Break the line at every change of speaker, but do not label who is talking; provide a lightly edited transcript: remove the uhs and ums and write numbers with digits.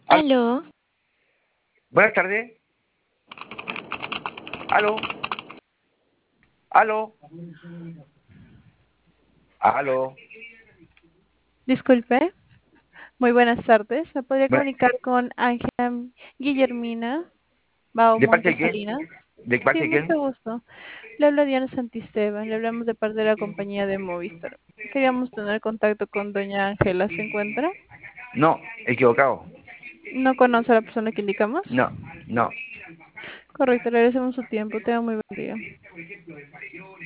Al-
Aló,
Buenas tardes. Aló, aló, aló.
Disculpe, muy buenas tardes. ¿Me podría
Bueno,
comunicar con Ángela Guillermina Bao
¿de parte de
Montes
quién?
Salinas?
¿De
Sí,
parte de quién?
mucho gusto. Le habla Diana Santisteban, le hablamos de parte de la compañía de Movistar. Queríamos tener contacto con doña Ángela, ¿se encuentra?
No, equivocado.
¿No conoce a la persona que indicamos?
No, no.
Correcto, le agradecemos su tiempo. Tenga muy buen día.